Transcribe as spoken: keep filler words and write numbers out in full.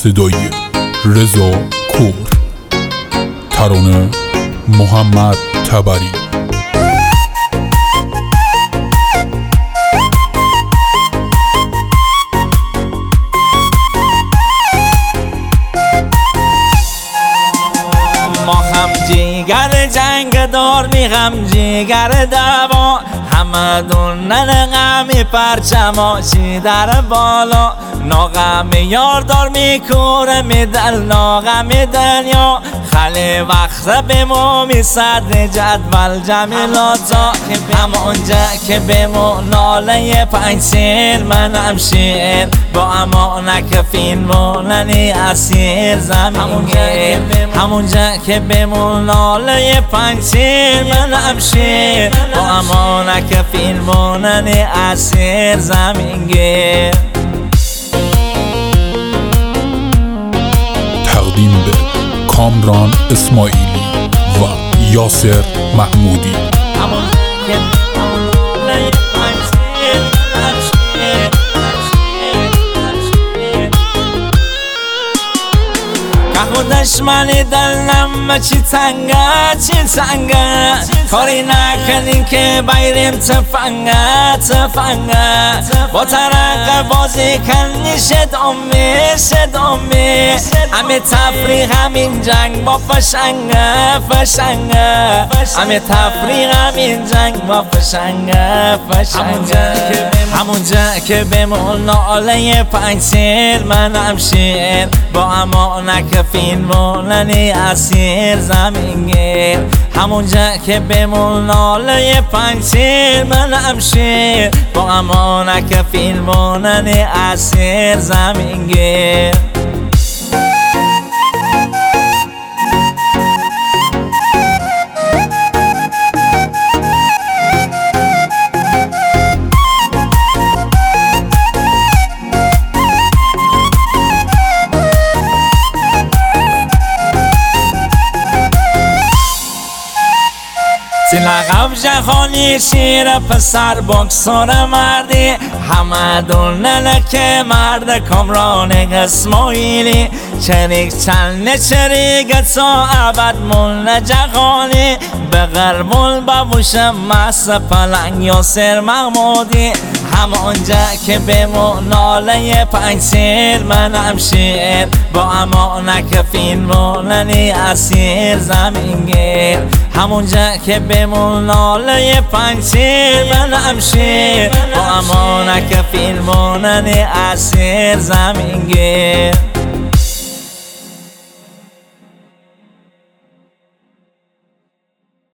صدای رضا کور، ترانه محمد تبری. ما هم جیگر جنگ دار میغم جیگر دوا، همه دونن غمی پرچماشی در بالا، ناغم یار دار میکوره میدل ناغم دنیا، خلی وقت بمو میصد جدول جمیلاتا، همونجا که بمو ناله پنج سیل منم شیر، با امانک فیلموننی اسیر زمینگیر، همونجا که بمو ناله پنج سیل منم شیر، با امانک فیلموننی اسیر زمینگیر. تقدیم به کامران اسماعیلی و یاسر محمودی. دشمنی دلم چی تنگه چی تنگه، کاری نکنین که بیریم تفنگه تفنگه، با ترق بازی کنی شد امی شد امی، همه تفریق همین جنگ با فشنگه فشنگه، همه تفریق همین جنگ با فشنگه فشنگه، همونجا که بمون ناله پنج سیل منم شیر، با امانک فیلموننی اسیر زمینگیر، همونجا که بمون ناله پنج سیل منم شیر، با امانک فیلموننی اسیر زمینگیر. لقب جهانی شیر پسر بکسور مردی، همه دونن که مرد کامران اسماعیلی، چریک چلن چریک تا ابد مون جهانی، به غربول ببوشم مس پلنگ یاسر محمودی، همونجا که بمو ناله پنج سیل منم شیر، با امانک فیلموننی اسیر زمینگیر، همونجا که بمون ناله پنج سیل منم شیر، با امانک فیلموننی اسیر زمینگیر.